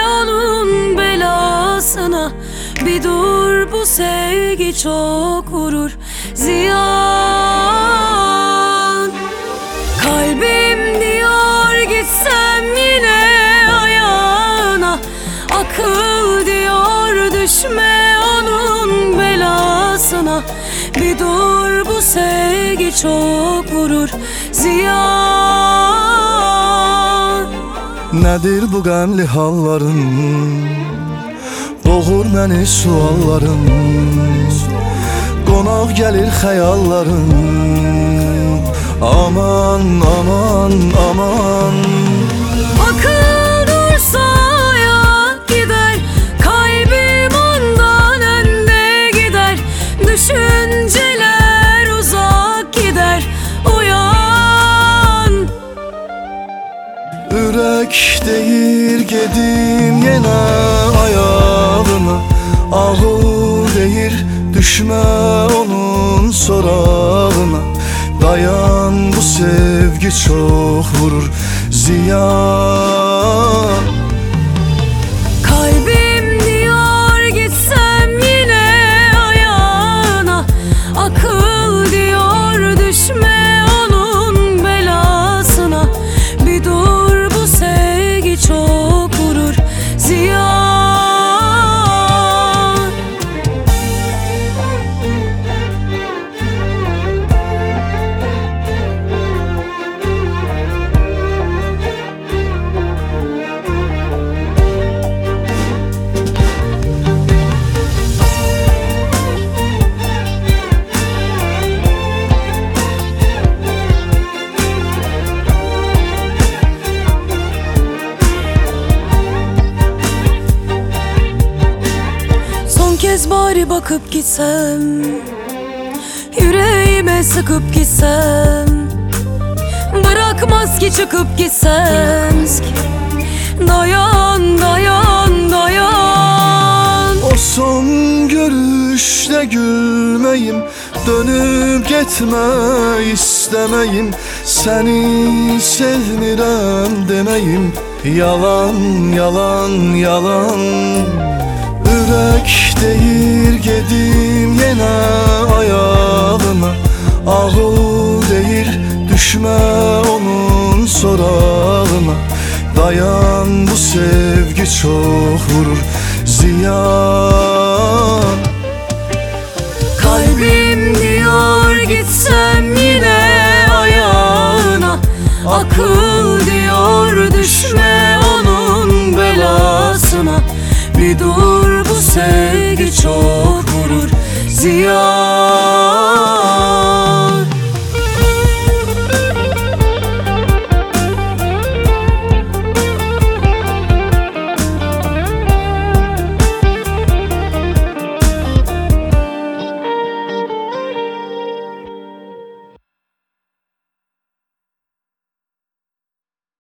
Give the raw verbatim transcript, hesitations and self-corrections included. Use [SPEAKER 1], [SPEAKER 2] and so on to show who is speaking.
[SPEAKER 1] onun belasına. Bir dur, bu sevgi çok vurur ziyan. Kalbim diyor gitsem yine ayağına. Akıl diyor düşme onun belasına. Bir dur, bu sevgi çok vurur ziyan.
[SPEAKER 2] Nedir bu qəmli halların? Boğur məni sualların. Qonaq gəlir xəyalların. Aman, aman, aman.
[SPEAKER 1] Akıl dursa hayat gider. Kalbim ondan önde gider. Düşünceler uzak gider. Uyan.
[SPEAKER 2] Ürək deyir gedim yenə ayağına. Ağıl deyir düşmə onun sorağına. Dayan, bu sevgi çok vurur ziyan.
[SPEAKER 1] Kalbim diyor gitsem yine ayağına. Akıl diyor düşme onun belasına. Bir dur, bu sevgi çok vurur ziyan. Kez bari bakıp gitsem, yüreğime sıkıp gitsem. Bırakmaz ki çıkıp gitsem. Dayan, dayan, dayan.
[SPEAKER 2] O son görüşte gülmeyim. Dönüp gitme istemeyim. Seni sevmirəm demeyim. Yalan, yalan, yalan. Ürək deyir gedim yenə ayağına. Ağıl deyir düşmə onun sorağına. Dayan, bu sevgi çok vurur ziyan.
[SPEAKER 1] Kalbim diyor gitsem yine ayağına. Akıl